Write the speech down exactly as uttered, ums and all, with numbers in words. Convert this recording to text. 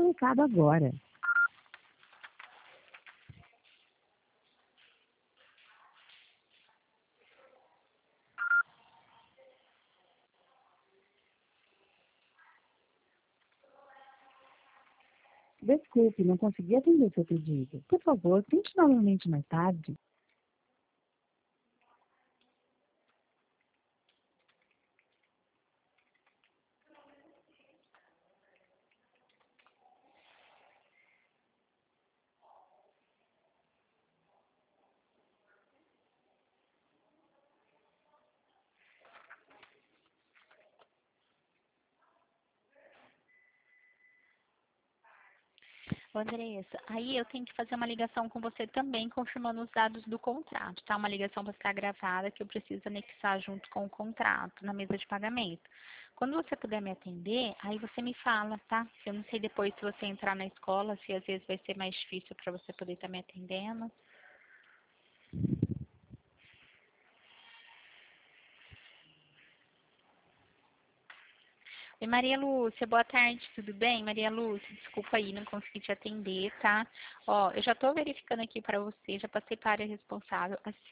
seu recado agora. Desculpe, não consegui atender seu pedido. Por favor, tente novamente mais tarde. Andressa, aí eu tenho que fazer uma ligação com você também, confirmando os dados do contrato, tá? Uma ligação para ficar gravada que eu preciso anexar junto com o contrato na mesa de pagamento. Quando você puder me atender, aí você me fala, tá? Eu não sei depois se você entrar na escola, se às vezes vai ser mais difícil para você poder estar me atendendo. Oi, Maria Lúcia, boa tarde, tudo bem? Maria Lúcia, desculpa aí, não consegui te atender, tá? Ó, eu já tô verificando aqui para você, já passei para a área responsável.